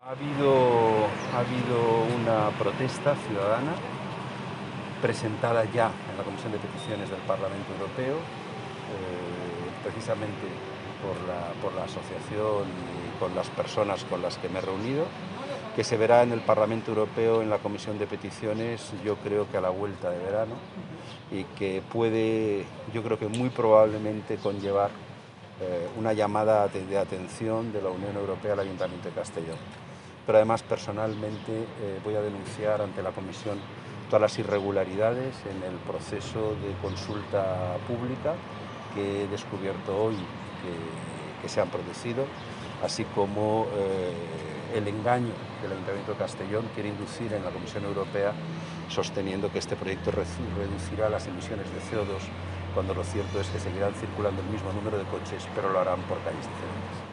Ha habido una protesta ciudadana presentada ya en la Comisión de Peticiones del Parlamento Europeo, precisamente por la asociación y con las personas con las que me he reunido, que se verá en el Parlamento Europeo en la Comisión de Peticiones, yo creo que a la vuelta de verano, y que puede, yo creo que muy probablemente conllevar una llamada de atención de la Unión Europea al Ayuntamiento de Castellón. Pero además personalmente voy a denunciar ante la Comisión todas las irregularidades en el proceso de consulta pública que he descubierto hoy que se han producido, así como el engaño que el Ayuntamiento de Castellón quiere inducir en la Comisión Europea sosteniendo que este proyecto reducirá las emisiones de CO2, cuando lo cierto es que seguirán circulando el mismo número de coches, pero lo harán por calles diferentes.